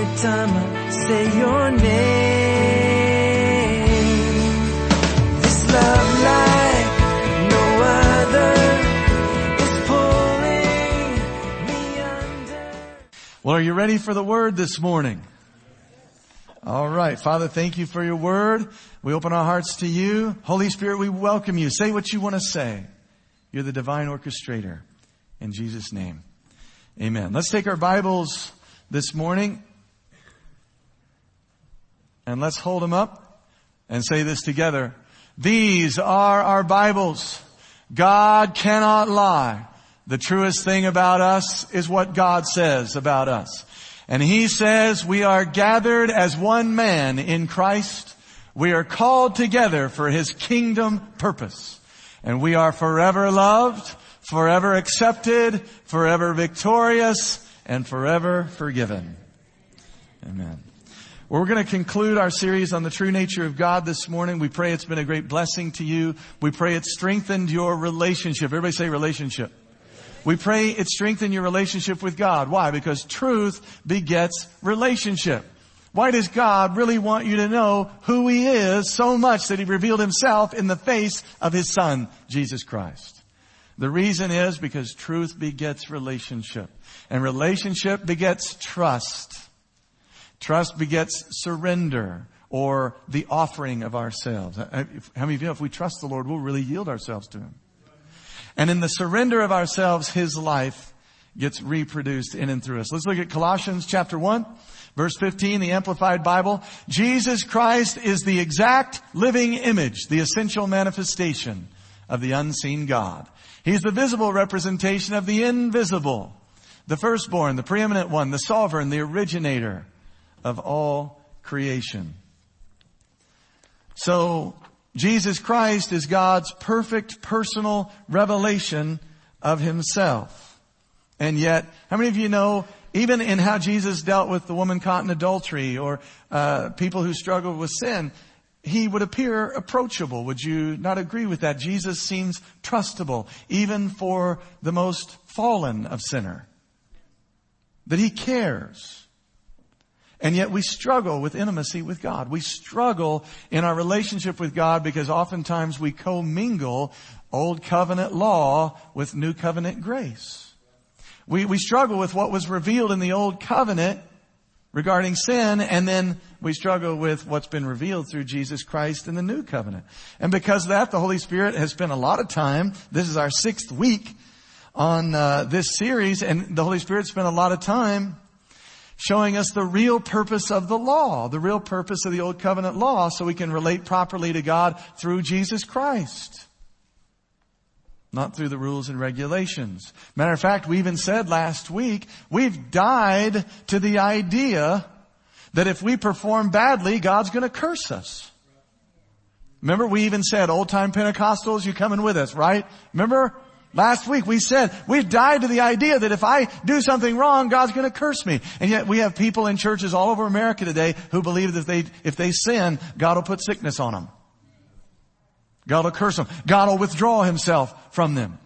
time I say your name. This love like no other is pulling me under. Well, are you ready for the word this morning? All right. Father, thank you for your word. We open our hearts to you. Holy Spirit, we welcome you. Say what you want to say. You're the divine orchestrator. In Jesus' name, amen. Let's take our Bibles this morning and let's hold them up and say this together. These are our Bibles. God cannot lie. The truest thing about us is what God says about us. And He says we are gathered as one man in Christ. We are called together for His kingdom purpose. And we are forever loved, forever accepted, forever victorious, and forever forgiven. Amen. Well, we're going to conclude our series on the true nature of God this morning. We pray it's been a great blessing to you. We pray it's strengthened your relationship. Everybody say relationship. We pray it strengthen your relationship with God. Why? Because truth begets relationship. Why does God really want you to know who He is so much that He revealed Himself in the face of His Son, Jesus Christ? The reason is because truth begets relationship. And relationship begets trust. Trust begets surrender, or the offering of ourselves. How many of you know if we trust the Lord, we'll really yield ourselves to Him? And in the surrender of ourselves, His life gets reproduced in and through us. Let's look at Colossians chapter 1, verse 15, the Amplified Bible. Jesus Christ is the exact living image, the essential manifestation of the unseen God. He's the visible representation of the invisible, the firstborn, the preeminent one, the sovereign, the originator of all creation. So, Jesus Christ is God's perfect personal revelation of Himself. And yet, how many of you know, even in how Jesus dealt with the woman caught in adultery or people who struggled with sin, He would appear approachable. Would you not agree with that? Jesus seems trustable, even for the most fallen of sinner. That He cares. And yet we struggle with intimacy with God. We struggle in our relationship with God because oftentimes we commingle old covenant law with new covenant grace. We struggle with what was revealed in the old covenant regarding sin, and then we struggle with what's been revealed through Jesus Christ in the new covenant. And because of that, the Holy Spirit has spent a lot of time. This is our 6th week on this series, and the Holy Spirit spent a lot of time showing us the real purpose of the law, the real purpose of the Old Covenant law, so we can relate properly to God through Jesus Christ. Not through the rules and regulations. Matter of fact, we even said last week, we've died to the idea that if we perform badly, God's going to curse us. Remember, we even said, old-time Pentecostals, you coming with us, right? Remember? Last week we said, we've died to the idea that if I do something wrong, God's going to curse me. And yet we have people in churches all over America today who believe that if they sin, God will put sickness on them. God will curse them. God will withdraw Himself from them.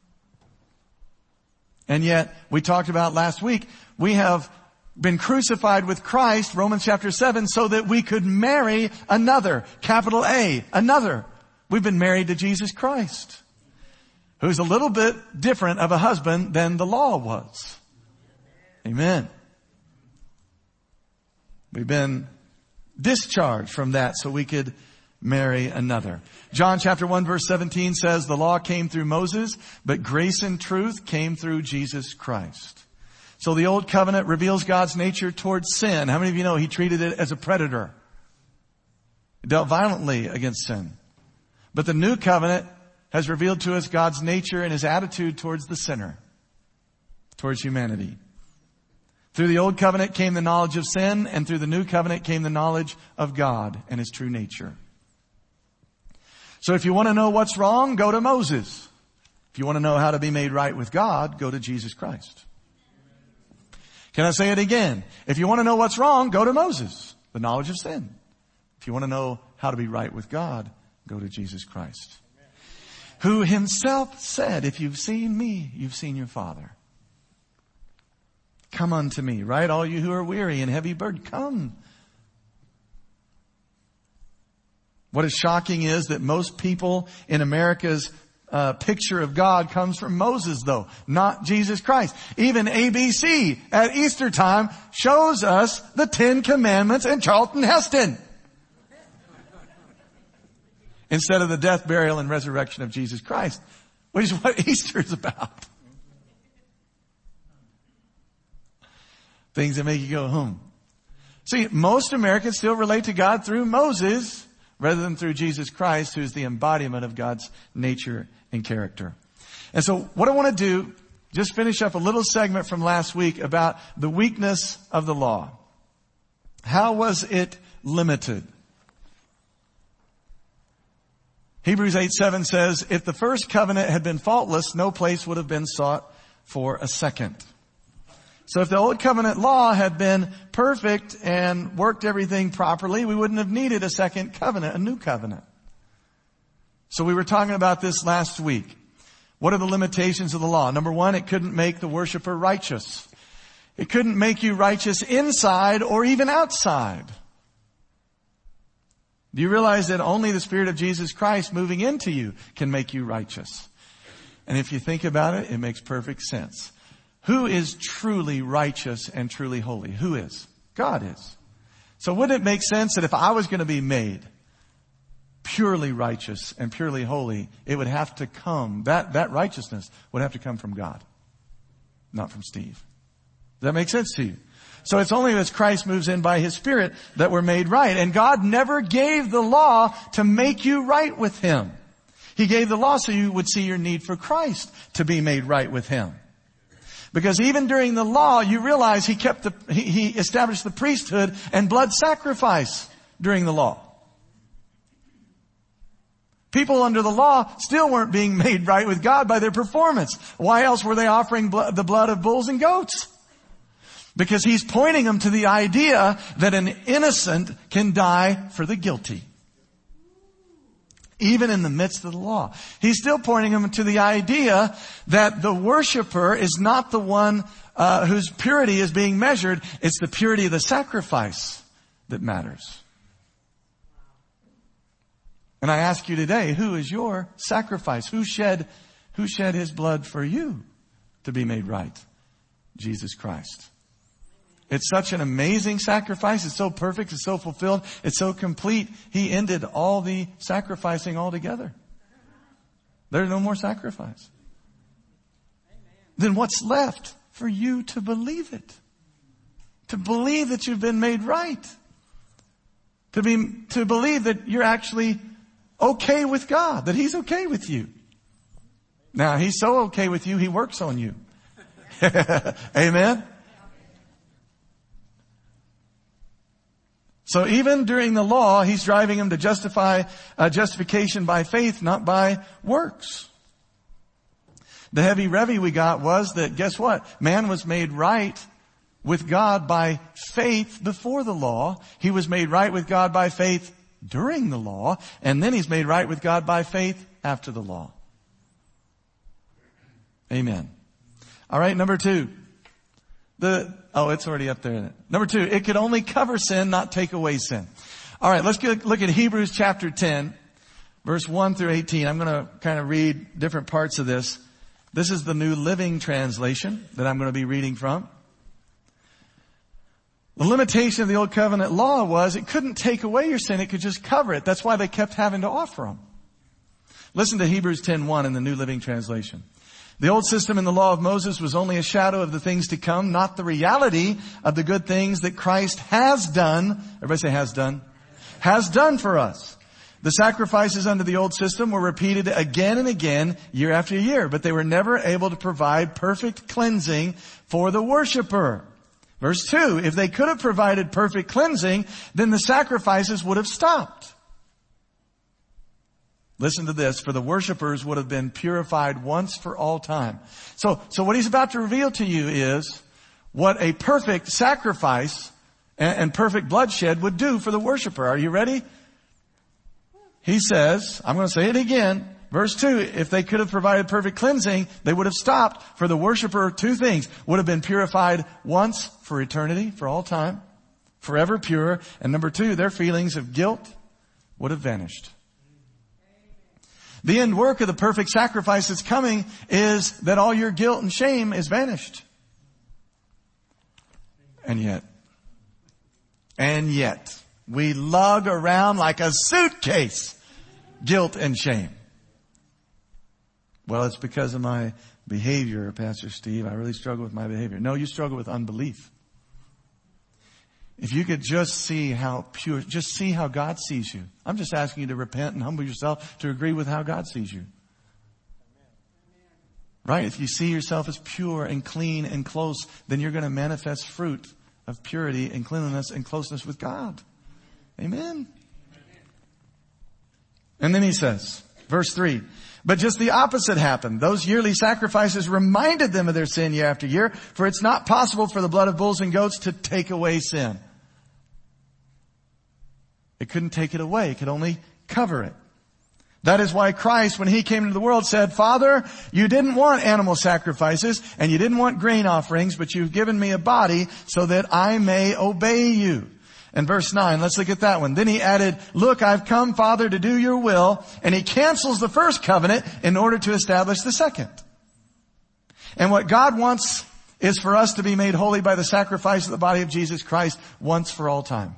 And yet, we talked about last week, we have been crucified with Christ, Romans chapter 7, so that we could marry another, capital A, another. We've been married to Jesus Christ, who's a little bit different of a husband than the law was. Amen. We've been discharged from that so we could marry another. John chapter 1 verse 17 says, the law came through Moses, but grace and truth came through Jesus Christ. So the old covenant reveals God's nature towards sin. How many of you know He treated it as a predator? He dealt violently against sin. But the new covenant has revealed to us God's nature and His attitude towards the sinner, towards humanity. Through the old covenant came the knowledge of sin, and through the new covenant came the knowledge of God and His true nature. So if you want to know what's wrong, go to Moses. If you want to know how to be made right with God, go to Jesus Christ. Can I say it again? If you want to know what's wrong, go to Moses, the knowledge of sin. If you want to know how to be right with God, go to Jesus Christ, who Himself said, if you've seen me, you've seen your Father. Come unto me, right? All you who are weary and heavy burdened, come. What is shocking is that most people in America's picture of God comes from Moses, though, not Jesus Christ. Even ABC at Easter time shows us the 10 Commandments and Charlton Heston instead of the death, burial, and resurrection of Jesus Christ, which is what Easter is about. Things that make you go, See, most Americans still relate to God through Moses rather than through Jesus Christ, who's the embodiment of God's nature and character. And so what I want to do, just finish up a little segment from last week about the weakness of the law. How was it limited? Hebrews 8:7 says, if the first covenant had been faultless, no place would have been sought for a second. So if the old covenant law had been perfect and worked everything properly, we wouldn't have needed a second covenant, a new covenant. So we were talking about this last week. What are the limitations of the law? Number one, it couldn't make the worshiper righteous. It couldn't make you righteous inside or even outside. Do you realize that only the Spirit of Jesus Christ moving into you can make you righteous? And if you think about it, it makes perfect sense. Who is truly righteous and truly holy? Who is? God is. So wouldn't it make sense that if I was going to be made purely righteous and purely holy, it would have to come, that righteousness would have to come from God, not from Steve. Does that make sense to you? So it's only as Christ moves in by His Spirit that we're made right. And God never gave the law to make you right with Him. He gave the law so you would see your need for Christ to be made right with Him. Because even during the law, you realize He established the priesthood and blood sacrifice during the law. People under the law still weren't being made right with God by their performance. Why else were they offering the blood of bulls and goats? Because He's pointing them to the idea that an innocent can die for the guilty. Even in the midst of the law. He's still pointing them to the idea that the worshiper is not the one whose purity is being measured. It's the purity of the sacrifice that matters. And I ask you today, who is your sacrifice? Who shed His blood for you to be made right? Jesus Christ. It's such an amazing sacrifice. It's so perfect. It's so fulfilled. It's so complete. He ended all the sacrificing altogether. There's no more sacrifice. Then what's left for you to believe it? To believe that you've been made right. To believe that you're actually okay with God, that He's okay with you. Now, He's so okay with you, He works on you. Amen? So even during the law, He's driving them to justification by faith, not by works. The heavy revy we got was that, guess what? Man was made right with God by faith before the law. He was made right with God by faith during the law. And then He's made right with God by faith after the law. Amen. All right, number 2. It's already up there. Number 2, it could only cover sin, not take away sin. All right, let's look at Hebrews chapter 10, verse 1 through 18. I'm going to kind of read different parts of this. This is the New Living Translation that I'm going to be reading from. The limitation of the Old Covenant law was it couldn't take away your sin, it could just cover it. That's why they kept having to offer them. Listen to Hebrews 10:1 in the New Living Translation. The old system in the law of Moses was only a shadow of the things to come, not the reality of the good things that Christ has done. Everybody say has done. Has done for us. The sacrifices under the old system were repeated again and again, year after year, but they were never able to provide perfect cleansing for the worshiper. Verse 2, if they could have provided perfect cleansing, then the sacrifices would have stopped. Listen to this, for the worshipers would have been purified once for all time. So what He's about to reveal to you is what a perfect sacrifice and perfect bloodshed would do for the worshiper. Are you ready? He says, I'm going to say it again, verse 2, if they could have provided perfect cleansing, they would have stopped. For the worshiper, two things: would have been purified once for eternity, for all time, forever pure. And number two, their feelings of guilt would have vanished. The end work of the perfect sacrifice that's coming is that all your guilt and shame is vanished. And yet, we lug around like a suitcase guilt and shame. Well, it's because of my behavior, Pastor Steve. I really struggle with my behavior. No, you struggle with unbelief. If you could just see how pure, just see how God sees you. I'm just asking you to repent and humble yourself to agree with how God sees you. Right? If you see yourself as pure and clean and close, then you're going to manifest fruit of purity and cleanliness and closeness with God. Amen. And then he says, verse 3, but just the opposite happened. Those yearly sacrifices reminded them of their sin year after year, for it's not possible for the blood of bulls and goats to take away sin. It couldn't take it away. It could only cover it. That is why Christ, when he came into the world, said, Father, you didn't want animal sacrifices and you didn't want grain offerings, but you've given me a body so that I may obey you. And verse 9, let's look at that one. Then he added, look, I've come, Father, to do your will. And he cancels the first covenant in order to establish the second. And what God wants is for us to be made holy by the sacrifice of the body of Jesus Christ once for all time.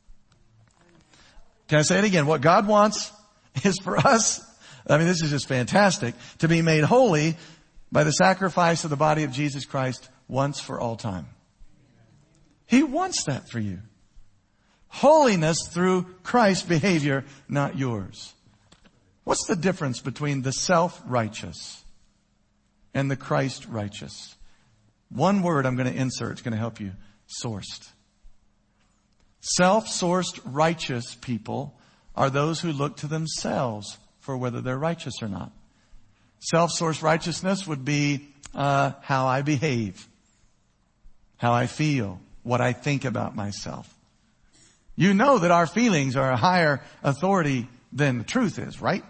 Can I say it again? What God wants is for us, this is just fantastic, to be made holy by the sacrifice of the body of Jesus Christ once for all time. He wants that for you. Holiness through Christ's behavior, not yours. What's the difference between the self-righteous and the Christ-righteous? One word I'm going to insert. It's going to help you. Sourced. Self-sourced righteous people are those who look to themselves for whether they're righteous or not. Self-sourced righteousness would be how I behave, how I feel, what I think about myself. You know that our feelings are a higher authority than the truth is, right?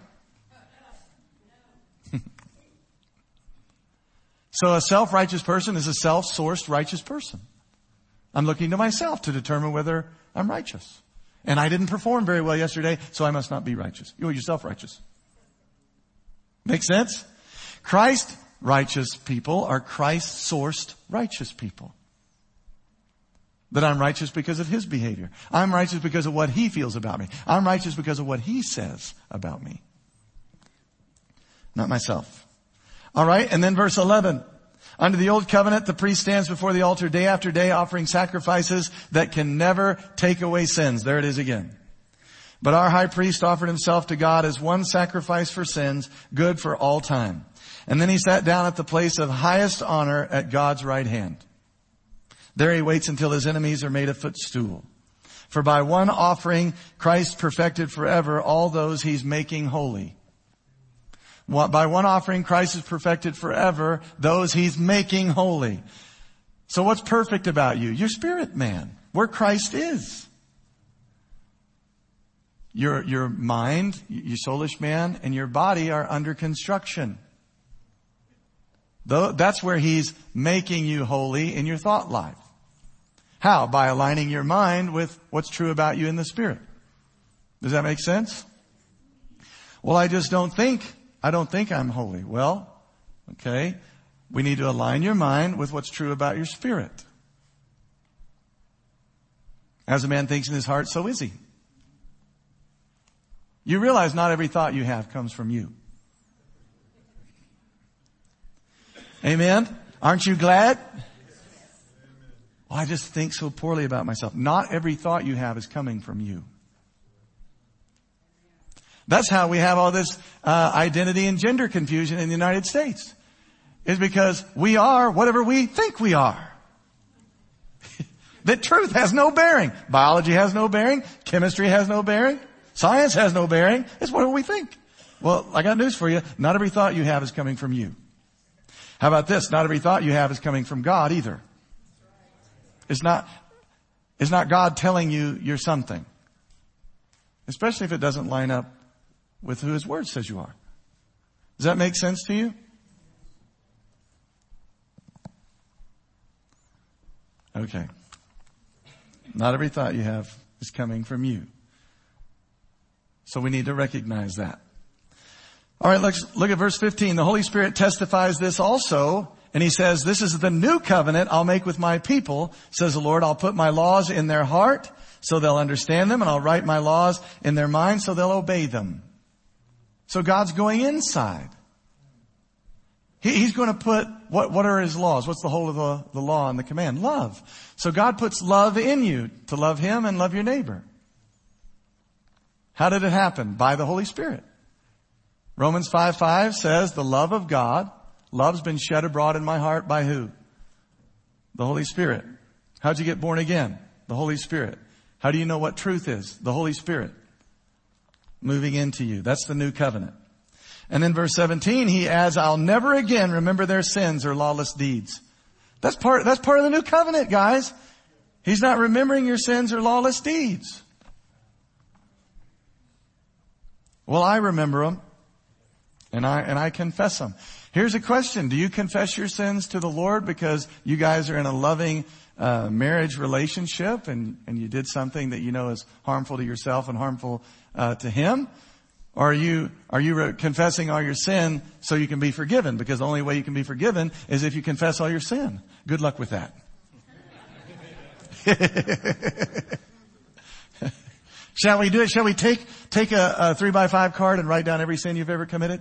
So a self-righteous person is a self-sourced righteous person. I'm looking to myself to determine whether I'm righteous. And I didn't perform very well yesterday, so I must not be righteous. You're self-righteous. Make sense? Christ-righteous people are Christ-sourced righteous people. That I'm righteous because of his behavior. I'm righteous because of what he feels about me. I'm righteous because of what he says about me. Not myself. All right, and then verse 11. Under the old covenant, the priest stands before the altar day after day offering sacrifices that can never take away sins. There it is again. But our high priest offered himself to God as one sacrifice for sins, good for all time. And then he sat down at the place of highest honor at God's right hand. There he waits until his enemies are made a footstool. For by one offering, Christ perfected forever all those he's making holy. By one offering, Christ has perfected forever those he's making holy. So what's perfect about you? Your spirit man, where Christ is. Your mind, your soulish man, and your body are under construction. That's where he's making you holy in your thought life. How? By aligning your mind with what's true about you in the spirit. Does that make sense? Well, I don't think I'm holy. Well, okay. We need to align your mind with what's true about your spirit. As a man thinks in his heart, so is he. You realize not every thought you have comes from you. Amen? Aren't you glad? Well, I just think so poorly about myself. Not every thought you have is coming from you. That's how we have all this identity and gender confusion in the United States. Is because we are whatever we think we are. That truth has no bearing. Biology has no bearing. Chemistry has no bearing. Science has no bearing. It's whatever we think. Well, I got news for you. Not every thought you have is coming from you. How about this? Not every thought you have is coming from God either. It's not God telling you you're something. Especially if it doesn't line up with who his word says you are. Does that make sense to you? Okay. Not every thought you have is coming from you. So we need to recognize that. All right, let's look at verse 15. The Holy Spirit testifies this also. And he says, this is the new covenant I'll make with my people, says the Lord. I'll put my laws in their heart so they'll understand them, and I'll write my laws in their mind so they'll obey them. So God's going inside. He's going to put, what are his laws? What's the whole of the law and the command? Love. So God puts love in you to love him and love your neighbor. How did it happen? By the Holy Spirit. Romans 5:5 says the love of God, love's been shed abroad in my heart by who? The Holy Spirit. How'd you get born again? The Holy Spirit. How do you know what truth is? The Holy Spirit moving into you. That's the new covenant. And then verse 17, he adds, I'll never again remember their sins or lawless deeds. That's part of the new covenant, guys. He's not remembering your sins or lawless deeds. Well, I remember them and I confess them. Here's a question. Do you confess your sins to the Lord because you guys are in a loving marriage relationship and you did something that you know is harmful to yourself and harmful to him? Or are you confessing all your sin so you can be forgiven? Because the only way you can be forgiven is if you confess all your sin. Good luck with that. Shall we do it? Shall we take a 3x5 card and write down every sin you've ever committed?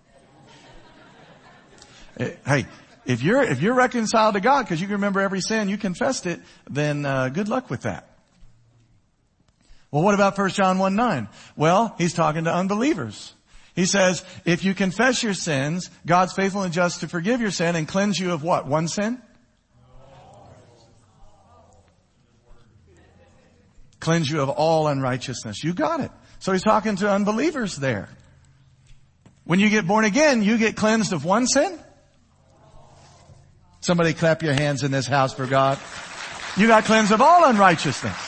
Hey, if you're reconciled to God because you can remember every sin, you confessed it, then good luck with that. Well, what about 1 John 1:9? Well, he's talking to unbelievers. He says, if you confess your sins, God's faithful and just to forgive your sin and cleanse you of what? One sin? Cleanse you of all unrighteousness. You got it. So he's talking to unbelievers there. When you get born again, you get cleansed of one sin? Somebody clap your hands in this house for God. You got cleansed of all unrighteousness.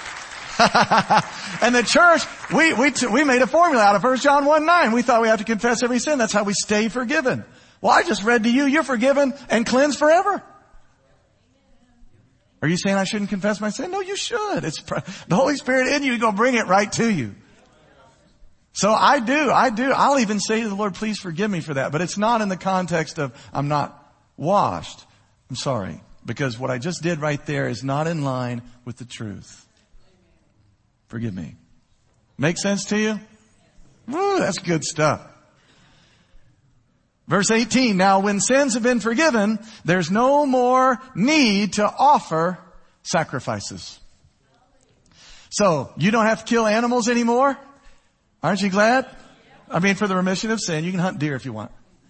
And the church, we made a formula out of 1 John 1:9. We thought we have to confess every sin. That's how we stay forgiven. Well, I just read to you, you're forgiven and cleansed forever. Are you saying I shouldn't confess my sin? No, you should. It's the Holy Spirit in you is going to bring it right to you. So I do. I'll even say to the Lord, please forgive me for that. But it's not in the context of I'm not washed. I'm sorry. Because what I just did right there is not in line with the truth. Forgive me. Make sense to you? Woo, that's good stuff. Verse 18, now when sins have been forgiven, there's no more need to offer sacrifices. So, you don't have to kill animals anymore? Aren't you glad? I mean, for the remission of sin, you can hunt deer if you want.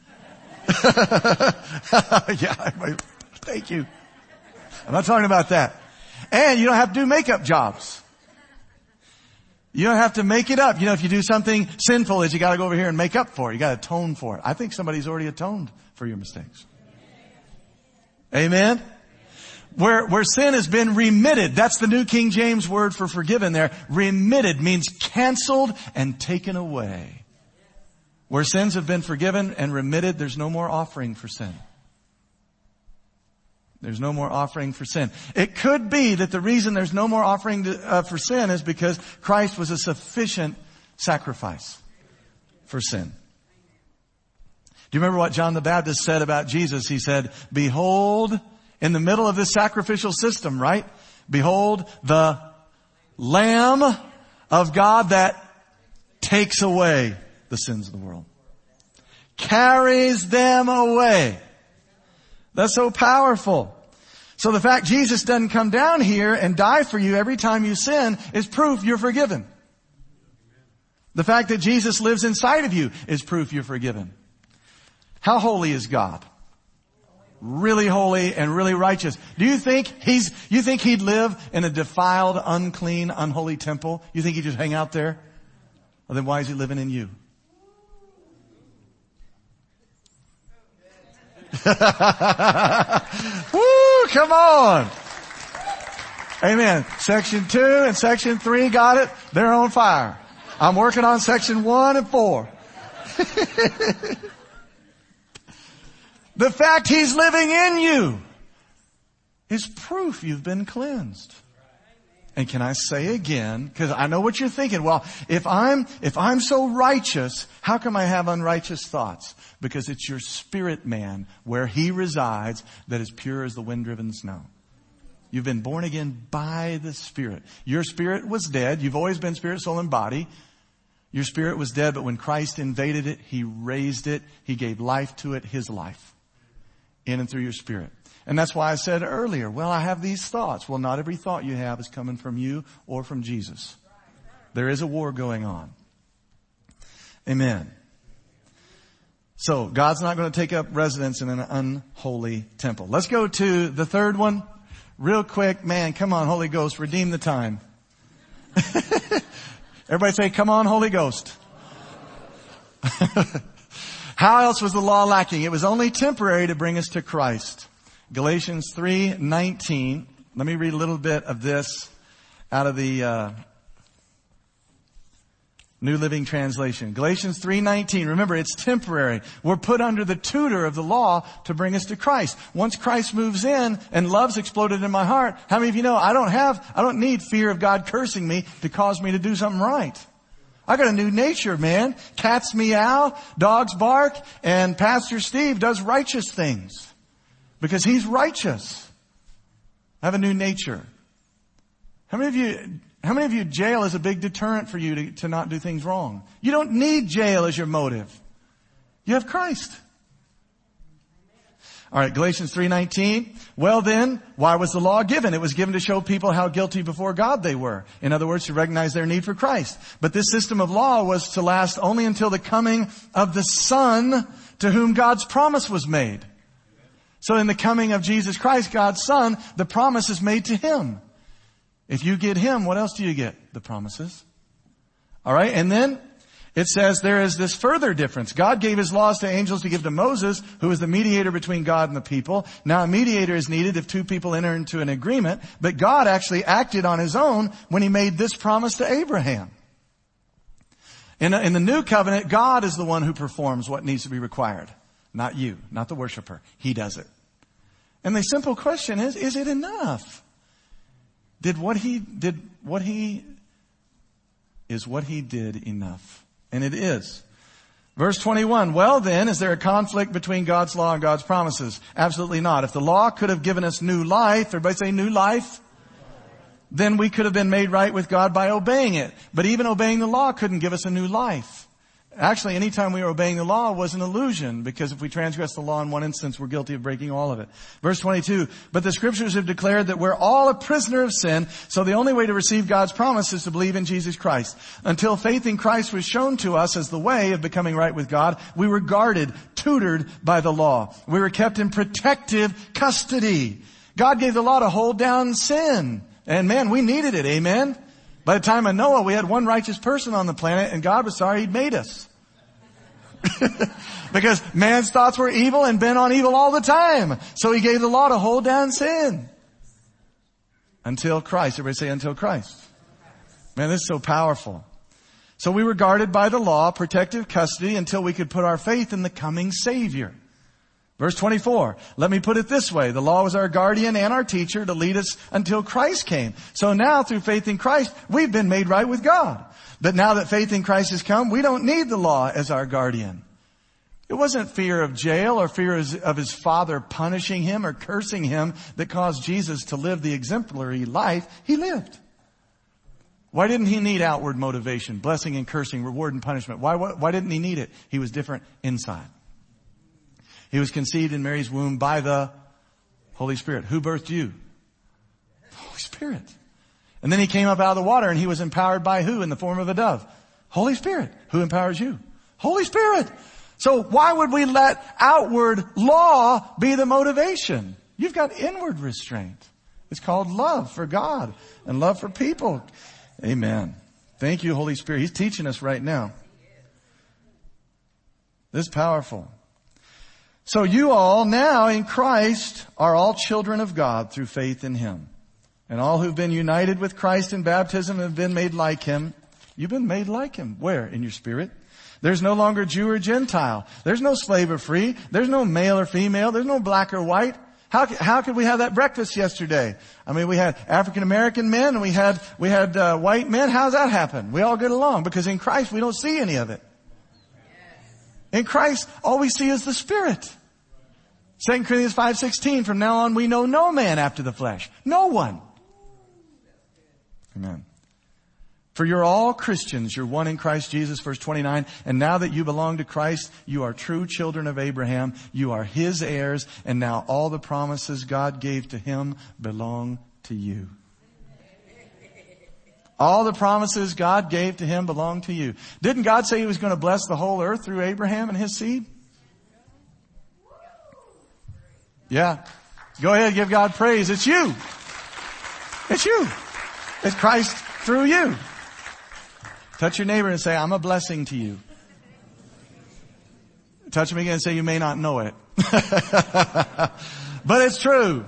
Yeah, thank you. I'm not talking about that. And you don't have to do makeup jobs. You don't have to make it up. You know, if you do something sinful, you gotta go over here and make up for it. You gotta atone for it. I think somebody's already atoned for your mistakes. Amen? Where sin has been remitted. That's the New King James word for forgiven there. Remitted means canceled and taken away. Where sins have been forgiven and remitted, there's no more offering for sin. There's no more offering for sin. It could be that the reason there's no more offering for sin is because Christ was a sufficient sacrifice for sin. Do you remember what John the Baptist said about Jesus? He said, behold, in the middle of this sacrificial system, right? Behold, the Lamb of God that takes away the sins of the world. Carries them away. That's so powerful. So the fact Jesus doesn't come down here and die for you every time you sin is proof you're forgiven. The fact that Jesus lives inside of you is proof you're forgiven. How holy is God? Really holy and really righteous. Do you think he'd live in a defiled, unclean, unholy temple? You think he'd just hang out there? Well, then why is he living in you? Woo, come on. Amen. Section 2 and section 3 got it. They're on fire. I'm working on section 1 and 4. The fact He's living in you is proof you've been cleansed. And can I say again, because I know what you're thinking, well, if I'm so righteous, how come I have unrighteous thoughts? Because it's your spirit man where He resides that is pure as the wind-driven snow. You've been born again by the Spirit. Your spirit was dead. You've always been spirit, soul, and body. Your spirit was dead, but when Christ invaded it, He raised it. He gave life to it, His life, in and through your spirit. And that's why I said earlier, well, I have these thoughts. Well, not every thought you have is coming from you or from Jesus. There is a war going on. Amen. So, God's not going to take up residence in an unholy temple. Let's go to the third one. Real quick, man, come on, Holy Ghost, redeem the time. Everybody say, come on, Holy Ghost. How else was the law lacking? It was only temporary to bring us to Christ. Galatians 3:19. Let me read a little bit of this out of the New Living Translation. Galatians 3:19. Remember, it's temporary. We're put under the tutor of the law to bring us to Christ. Once Christ moves in and love's exploded in my heart, how many of you know I don't need fear of God cursing me to cause me to do something right? I got a new nature, man. Cats meow, dogs bark, and Pastor Steve does righteous things. Because he's righteous. I have a new nature. How many of you jail is a big deterrent for you to not do things wrong? You don't need jail as your motive. You have Christ. All right, Galatians 3:19. Well then, why was the law given? It was given to show people how guilty before God they were. In other words, to recognize their need for Christ. But this system of law was to last only until the coming of the Son to whom God's promise was made. So in the coming of Jesus Christ, God's Son, the promise is made to Him. If you get Him, what else do you get? The promises. All right. And then it says there is this further difference. God gave His laws to angels to give to Moses, who is the mediator between God and the people. Now a mediator is needed if two people enter into an agreement. But God actually acted on His own when He made this promise to Abraham. In the new covenant, God is the one who performs what needs to be required. Not you, not the worshiper. He does it. And the simple question is it enough? Is what he did enough? And it is. Verse 21, well then, is there a conflict between God's law and God's promises? Absolutely not. If the law could have given us new life, everybody say new life, then we could have been made right with God by obeying it. But even obeying the law couldn't give us a new life. Actually, anytime we were obeying the law was an illusion, because if we transgress the law in one instance, we're guilty of breaking all of it. Verse 22, but the Scriptures have declared that we're all a prisoner of sin, so the only way to receive God's promise is to believe in Jesus Christ. Until faith in Christ was shown to us as the way of becoming right with God, we were guarded, tutored by the law. We were kept in protective custody. God gave the law to hold down sin. And man, we needed it, amen? By the time of Noah, we had one righteous person on the planet, and God was sorry He'd made us. Because man's thoughts were evil and bent on evil all the time. So He gave the law to hold down sin. Until Christ. Everybody say until Christ. Man, this is so powerful. So we were guarded by the law, protective custody, until we could put our faith in the coming Savior. Verse 24, let me put it this way. The law was our guardian and our teacher to lead us until Christ came. So now through faith in Christ, we've been made right with God. But now that faith in Christ has come, we don't need the law as our guardian. It wasn't fear of jail or fear of His Father punishing him or cursing him that caused Jesus to live the exemplary life He lived. Why didn't He need outward motivation, blessing and cursing, reward and punishment? Why didn't He need it? He was different inside. He was conceived in Mary's womb by the Holy Spirit. Who birthed you? The Holy Spirit. And then He came up out of the water, and He was empowered by who in the form of a dove? Holy Spirit. Who empowers you? Holy Spirit. So why would we let outward law be the motivation? You've got inward restraint. It's called love for God and love for people. Amen. Thank you, Holy Spirit. He's teaching us right now. This is powerful. So you all now in Christ are all children of God through faith in Him. And all who've been united with Christ in baptism have been made like Him. You've been made like Him. Where? In your spirit. There's no longer Jew or Gentile. There's no slave or free. There's no male or female. There's no black or white. How could we have that breakfast yesterday? I mean, we had African American men and we had white men. How's that happen? We all get along because in Christ we don't see any of it. In Christ, all we see is the Spirit. 2 Corinthians 5:16, from now on we know no man after the flesh. No one. Amen. For you're all Christians. You're one in Christ Jesus, verse 29. And now that you belong to Christ, you are true children of Abraham. You are His heirs. And now all the promises God gave to Him belong to you. All the promises God gave to Him belong to you. Didn't God say He was going to bless the whole earth through Abraham and his seed? Yeah. Go ahead, give God praise. It's you. It's you. It's Christ through you. Touch your neighbor and say, I'm a blessing to you. Touch him again and say, you may not know it. But it's true.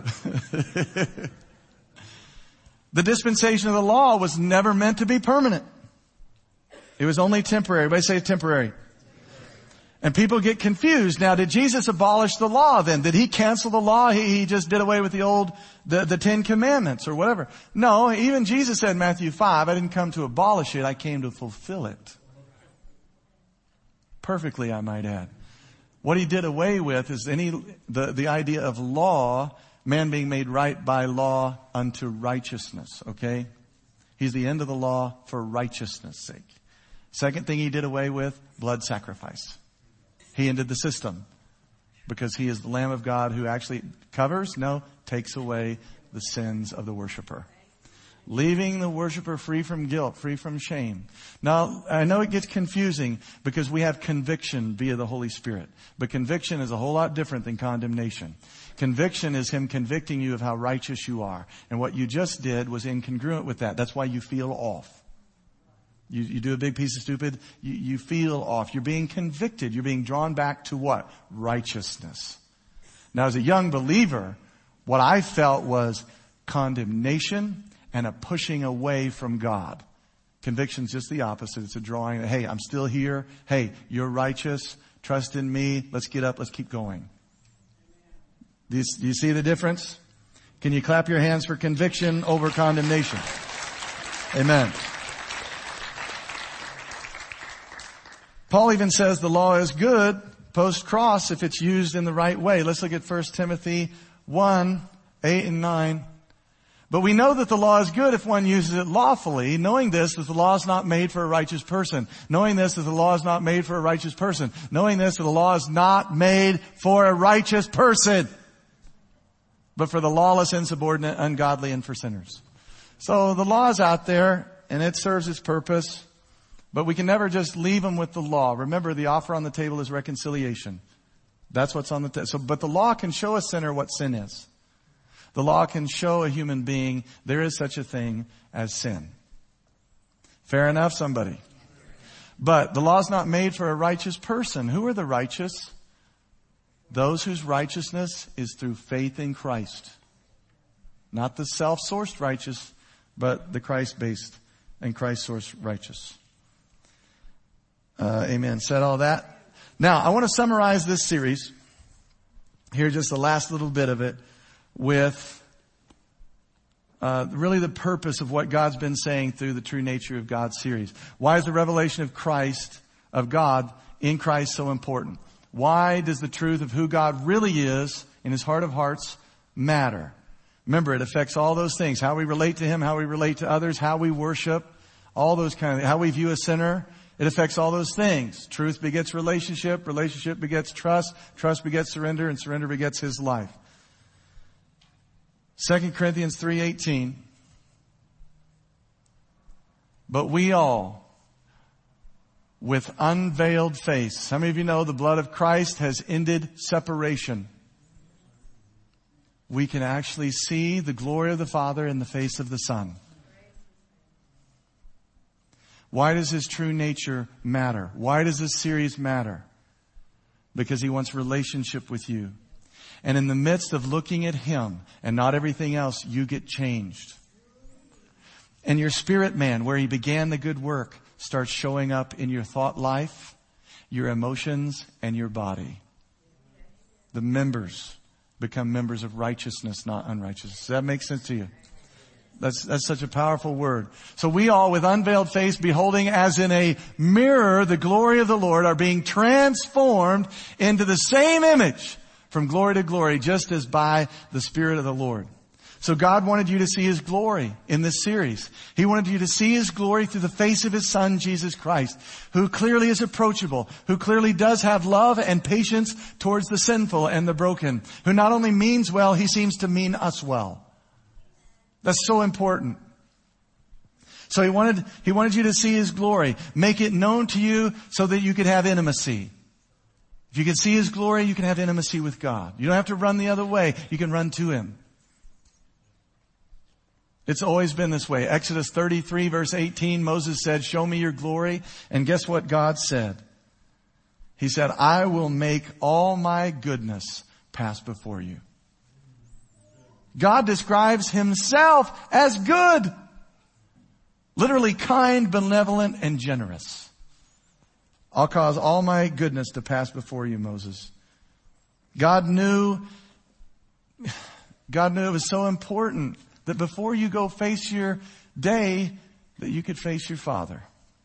The dispensation of the law was never meant to be permanent. It was only temporary. Everybody say temporary. And people get confused. Now, did Jesus abolish the law then? Did He cancel the law? He just did away with the 10 Commandments or whatever. No, even Jesus said in Matthew 5, I didn't come to abolish it, I came to fulfill it. Perfectly, I might add. What He did away with is the idea of law, man being made right by law unto righteousness, okay? He's the end of the law for righteousness' sake. Second thing He did away with, blood sacrifice. He ended the system because He is the Lamb of God who actually takes away the sins of the worshiper. Leaving the worshiper free from guilt, free from shame. Now, I know it gets confusing because we have conviction via the Holy Spirit. But conviction is a whole lot different than condemnation. Conviction is Him convicting you of how righteous you are. And what you just did was incongruent with that. That's why you feel off. You do a big piece of stupid, you feel off. You're being convicted. You're being drawn back to what? Righteousness. Now, as a young believer, what I felt was condemnation and a pushing away from God. Conviction's just the opposite. It's a drawing. Hey, I'm still here. Hey, you're righteous. Trust in me. Let's get up. Let's keep going. Do you see the difference? Can you clap your hands for conviction over condemnation? Amen. Paul even says the law is good post-cross if it's used in the right way. Let's look at 1 Timothy 1, 8 and 9. But we know that the law is good if one uses it lawfully, knowing this, that the law is not made for a righteous person. Knowing this, that the law is not made for a righteous person. Knowing this, that the law is not made for a righteous person, but for the lawless, insubordinate, ungodly, and for sinners. So the law is out there, and it serves its purpose. But we can never just leave them with the law. Remember, the offer on the table is reconciliation. That's what's on the table. But the law can show a sinner what sin is. The law can show a human being there is such a thing as sin. Fair enough, somebody? But the law is not made for a righteous person. Who are the righteous? Those whose righteousness is through faith in Christ. Not the self-sourced righteous, but the Christ-based and Christ-sourced righteous. Amen. Said all that. Now, I want to summarize this series. Here, just the last little bit of it with really the purpose of what God's been saying through the True Nature of God series. Why is the revelation of Christ, of God in Christ so important? Why does the truth of who God really is in His heart of hearts matter? Remember, it affects all those things. How we relate to Him, how we relate to others, how we worship, all those kind of, how we view a sinner. It affects all those things. Truth begets relationship. Relationship begets trust. Trust begets surrender. And surrender begets His life. 2 Corinthians 3:18. But we all, with unveiled face. How many of you know the blood of Christ has ended separation? We can actually see the glory of the Father in the face of the Son. Why does His true nature matter? Why does this series matter? Because He wants relationship with you. And in the midst of looking at Him and not everything else, you get changed. And your spirit man, where He began the good work, starts showing up in your thought life, your emotions and your body. The members become members of righteousness, not unrighteousness. Does that make sense to you? That's such a powerful word. So we all, with unveiled face, beholding as in a mirror the glory of the Lord, are being transformed into the same image from glory to glory, just as by the Spirit of the Lord. So God wanted you to see His glory in this series. He wanted you to see His glory through the face of His Son, Jesus Christ, who clearly is approachable, who clearly does have love and patience towards the sinful and the broken, who not only means well, He seems to mean us well. That's so important. So He wanted you to see His glory, make it known to you so that you could have intimacy. If you can see His glory, you can have intimacy with God. You don't have to run the other way. You can run to Him. It's always been this way. Exodus 33 verse 18, Moses said, "Show me your glory." And guess what God said? He said, "I will make all my goodness pass before you." God describes Himself as good. Literally kind, benevolent, and generous. "I'll cause all my goodness to pass before you, Moses." God knew it was so important that before you go face your day, that you could face your Father.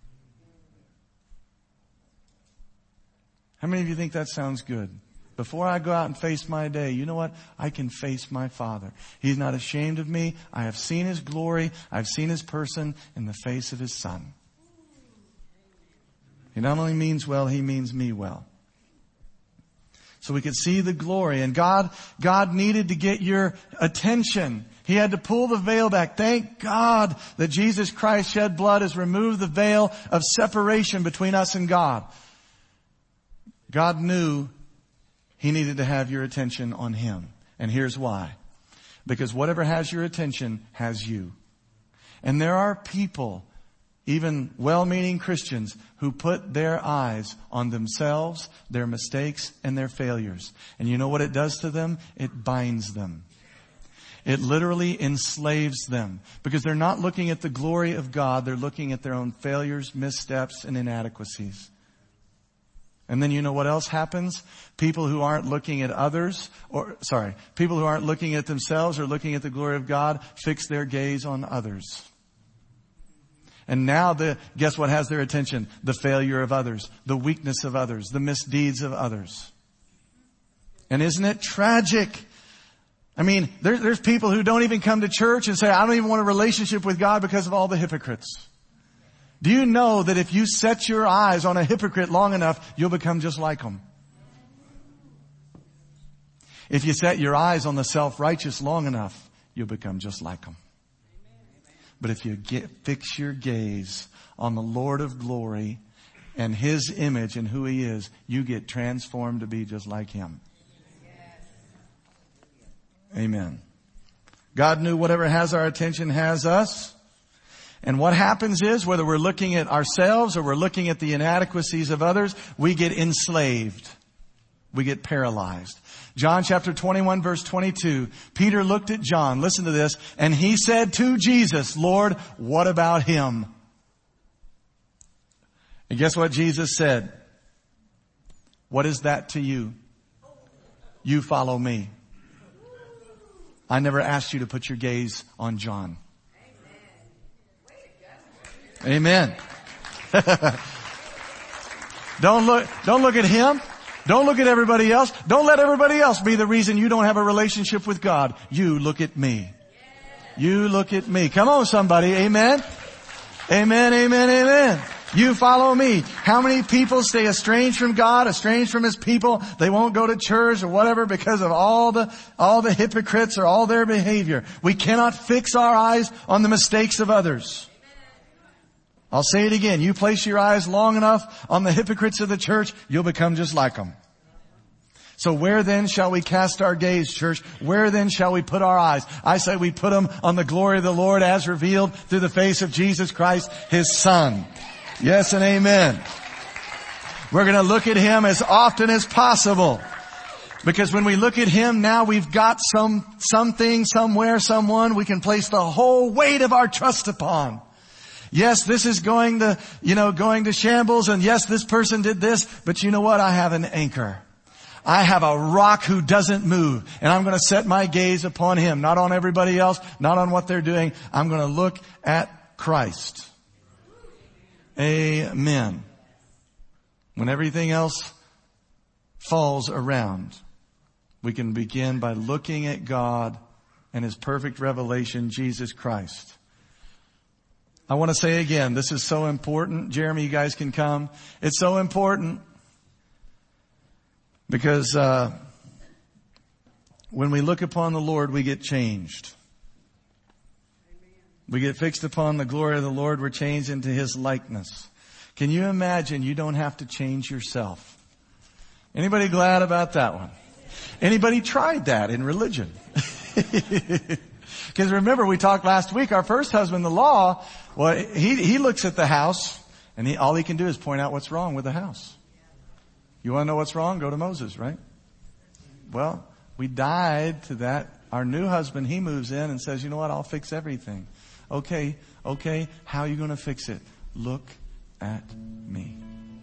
How many of you think that sounds good? Before I go out and face my day, you know what? I can face my Father. He's not ashamed of me. I have seen His glory. I've seen His person in the face of His Son. He not only means well, He means me well. So we could see the glory. And God needed to get your attention. He had to pull the veil back. Thank God that Jesus Christ shed blood has removed the veil of separation between us and God. God knew He needed to have your attention on Him. And here's why. Because whatever has your attention has you. And there are people, even well-meaning Christians, who put their eyes on themselves, their mistakes, and their failures. And you know what it does to them? It binds them. It literally enslaves them. Because they're not looking at the glory of God. They're looking at their own failures, missteps, and inadequacies. And then you know what else happens? People who aren't looking at people who aren't looking at themselves or looking at the glory of God fix their gaze on others. And now guess what has their attention? The failure of others, the weakness of others, the misdeeds of others. And isn't it tragic? I mean, there's people who don't even come to church and say, "I don't even want a relationship with God because of all the hypocrites." Do you know that if you set your eyes on a hypocrite long enough, you'll become just like them? If you set your eyes on the self-righteous long enough, you'll become just like them. But if you fix your gaze on the Lord of glory and His image and who He is, you get transformed to be just like Him. Amen. God knew whatever has our attention has us. And what happens is, whether we're looking at ourselves or we're looking at the inadequacies of others, we get enslaved. We get paralyzed. John chapter 21 verse 22. Peter looked at John, listen to this, and he said to Jesus, "Lord, what about him?" And guess what Jesus said? "What is that to you? You follow me." I never asked you to put your gaze on John. Amen. Don't look at him. Don't look at everybody else. Don't let everybody else be the reason you don't have a relationship with God. You look at me. You look at me. Come on, somebody. Amen. Amen, amen, amen. You follow me. How many people stay estranged from God, estranged from His people? They won't go to church or whatever because of all the hypocrites or all their behavior. We cannot fix our eyes on the mistakes of others. I'll say it again. You place your eyes long enough on the hypocrites of the church, you'll become just like them. So where then shall we cast our gaze, church? Where then shall we put our eyes? I say we put them on the glory of the Lord as revealed through the face of Jesus Christ, His Son. Yes and amen. We're going to look at Him as often as possible. Because when we look at Him, now we've got something, somewhere, someone we can place the whole weight of our trust upon. Yes, this is going to shambles, and yes, this person did this, but you know what? I have an anchor. I have a rock who doesn't move, and I'm going to set my gaze upon Him, not on everybody else, not on what they're doing. I'm going to look at Christ. Amen. When everything else falls around, we can begin by looking at God and His perfect revelation, Jesus Christ. I want to say again, this is so important. Jeremy, you guys can come. It's so important because when we look upon the Lord, we get changed. We get fixed upon the glory of the Lord. We're changed into His likeness. Can you imagine you don't have to change yourself? Anybody glad about that one? Anybody tried that in religion? Because remember, we talked last week, our first husband, the law, well, he looks at the house and all he can do is point out what's wrong with the house. You want to know what's wrong? Go to Moses, right? Well, we died to that. Our new husband, he moves in and says, you know what? I'll fix everything. Okay. How are you going to fix it? Look at me.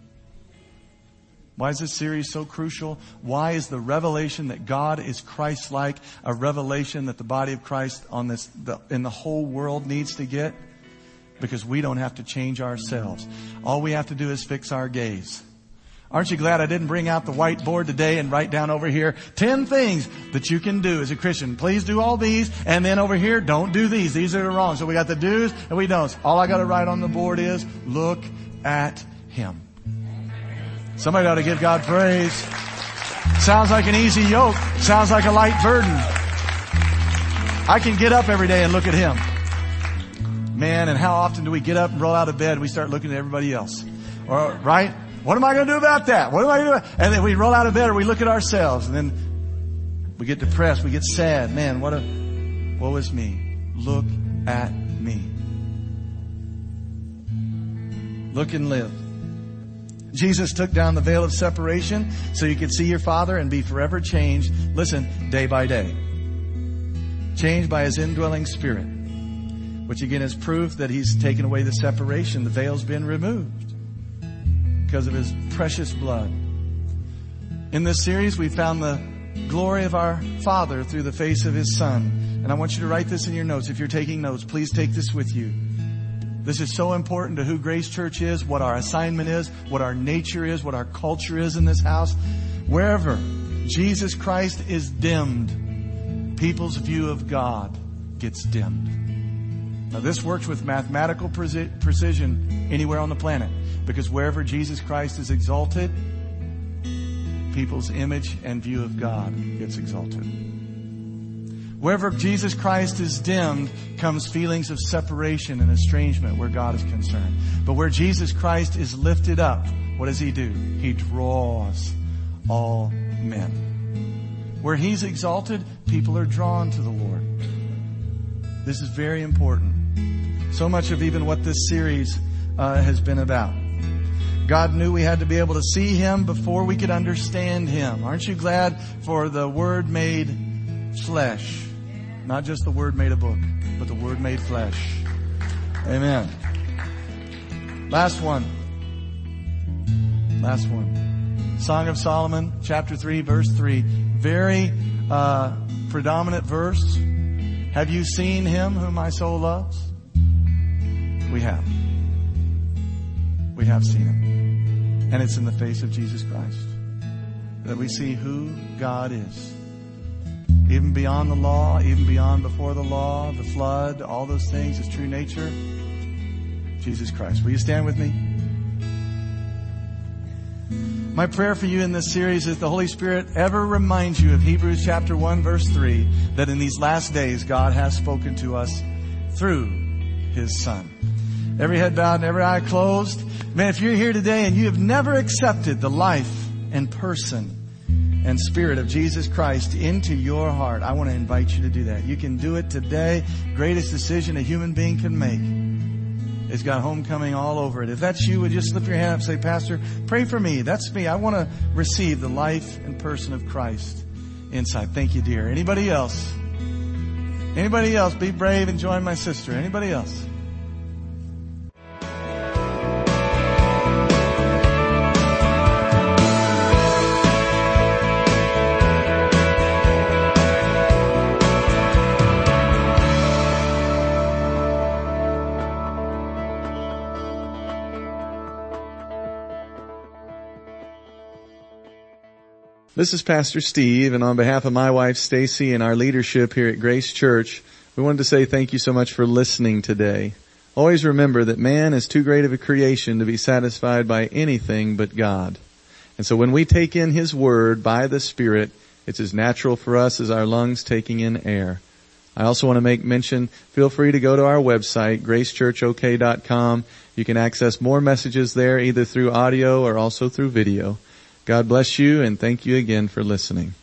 Why is this series so crucial? Why is the revelation that God is Christ-like a revelation that the body of Christ in the whole world needs to get? Because we don't have to change ourselves. All we have to do is fix our gaze. Aren't you glad I didn't bring out the whiteboard today and write down over here 10 things that you can do as a Christian? Please do all these, and then over here, don't do these. These are wrong. So we got the do's and we don'ts. All I got to write on the board is look at Him. Somebody ought to give God praise. Sounds like an easy yoke. Sounds like a light burden. I can get up every day and look at Him. Man, and how often do we get up and roll out of bed and we start looking at everybody else? Right? What am I going to do about that? What am I going to do? And then we roll out of bed or we look at ourselves and then we get depressed. We get sad. Man, woe is me. Look at me. Look and live. Jesus took down the veil of separation so you could see your Father and be forever changed. Listen, day by day. Changed by His indwelling Spirit. Which again is proof that He's taken away the separation. The veil's been removed because of His precious blood. In this series, we found the glory of our Father through the face of His Son. And I want you to write this in your notes. If you're taking notes, please take this with you. This is so important to who Grace Church is, what our assignment is, what our nature is, what our culture is in this house. Wherever Jesus Christ is dimmed, people's view of God gets dimmed. Now this works with mathematical precision anywhere on the planet, because wherever Jesus Christ is exalted, people's image and view of God gets exalted. Wherever Jesus Christ is dimmed comes feelings of separation and estrangement where God is concerned. But where Jesus Christ is lifted up, what does He do? He draws all men. Where He's exalted, people are drawn to the Lord. This is very important. So much of even what this series has been about. God knew we had to be able to see Him before we could understand Him. Aren't you glad for the Word made flesh? Not just the Word made a book, but the Word made flesh. Amen. Last one. Song of Solomon, chapter 3, verse 3. Very predominant verse. Have you seen Him whom my soul loves? We have. We have seen Him. And it's in the face of Jesus Christ that we see who God is. Even beyond the law, even beyond before the law, the flood, all those things, His true nature, Jesus Christ. Will you stand with me? My prayer for you in this series is the Holy Spirit ever reminds you of Hebrews chapter 1 verse 3, that in these last days God has spoken to us through His Son. Every head bowed and every eye closed. Man, if you're here today and you have never accepted the life and person and Spirit of Jesus Christ into your heart, I want to invite you to do that. You can do it today. Greatest decision a human being can make. It's got homecoming all over it. If that's you, would you slip your hand up and say, Pastor, pray for me. That's me. I want to receive the life and person of Christ inside. Thank you, dear. Anybody else? Anybody else? Be brave and join my sister. Anybody else? This is Pastor Steve, and on behalf of my wife Stacy and our leadership here at Grace Church, we wanted to say thank you so much for listening today. Always remember that man is too great of a creation to be satisfied by anything but God. And so when we take in His Word by the Spirit, it's as natural for us as our lungs taking in air. I also want to make mention, feel free to go to our website, gracechurchok.com. You can access more messages there, either through audio or also through video. God bless you, and thank you again for listening.